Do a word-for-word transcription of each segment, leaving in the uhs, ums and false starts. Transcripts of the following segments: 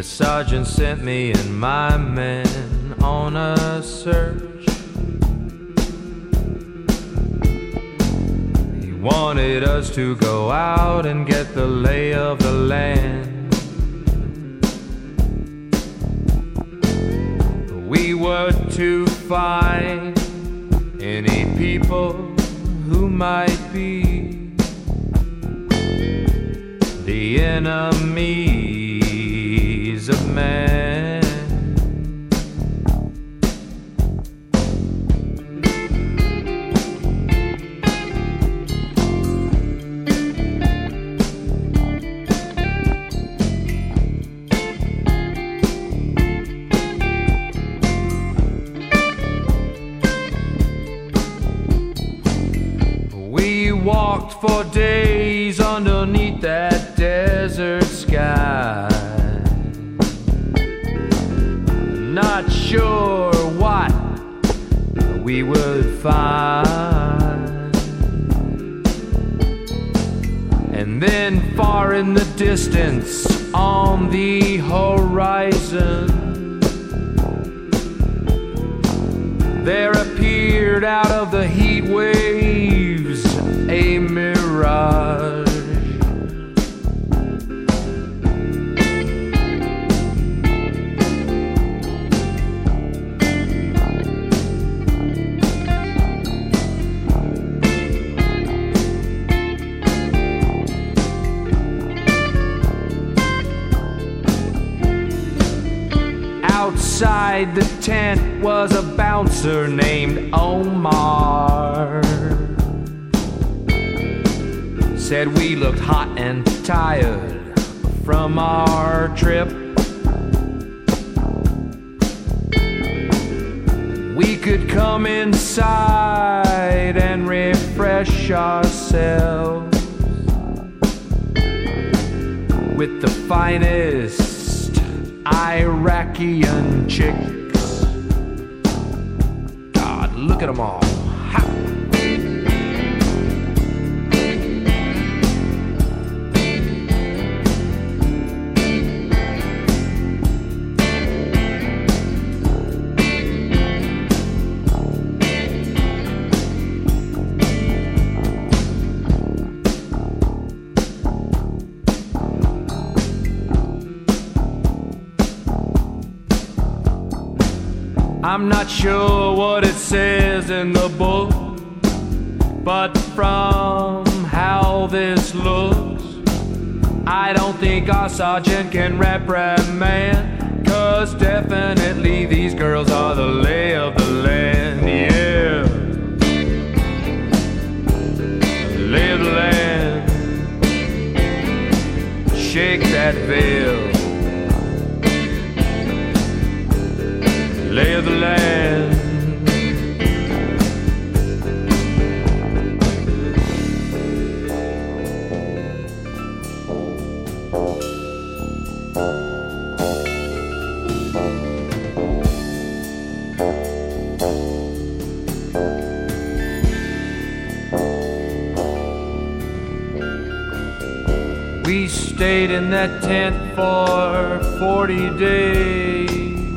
sergeant sent me and my men on a search. He wanted us to go out and get the lay of the land. We were to find any people who might be the enemies of man. We walked for days underneath that desert sky, not sure what we would find. And then far in the distance on the horizon, there appeared out of the heat waves a mirage. Outside the tent was a bouncer named Omar. Said we looked hot and tired from our trip. We could come inside and refresh ourselves with the finest Iraqian chicks. God, look at them all. Ha! I'm not sure what it says in the book, but from how this looks, I don't think our sergeant can reprimand, 'cause definitely these girls are the lay of the land, yeah. Lay of the land. Shake that veil. Lay of the land. We stayed in that tent for forty days.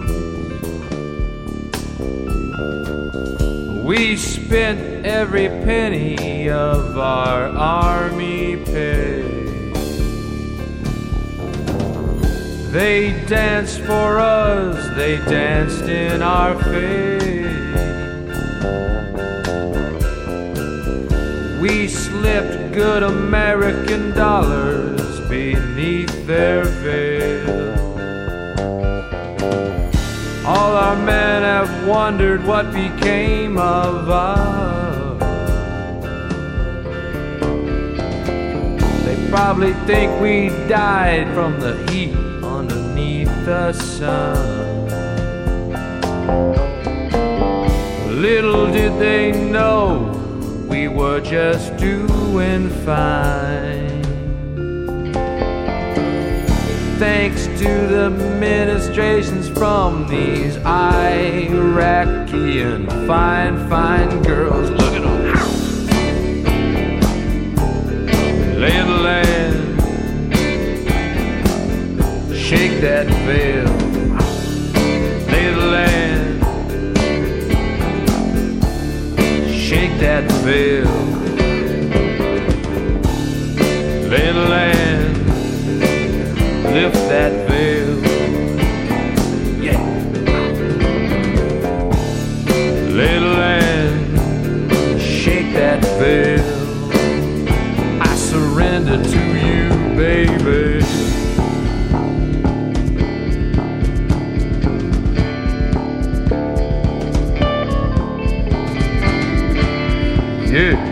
We spent every penny of our army pay. They danced for us, they danced in our face. We slipped good American dollars beneath their veil. All our men have wondered what became of us. They probably think we died from the heat underneath the sun. Little did they know we were just doing fine. Thanks to the administrations from these Iraqian fine, fine girls. Look at them. Lay of the land. shake that veil, little land, shake that veil, little land, lift that veil, yeah, little land, shake that veil. I surrender to you, baby. Yeah.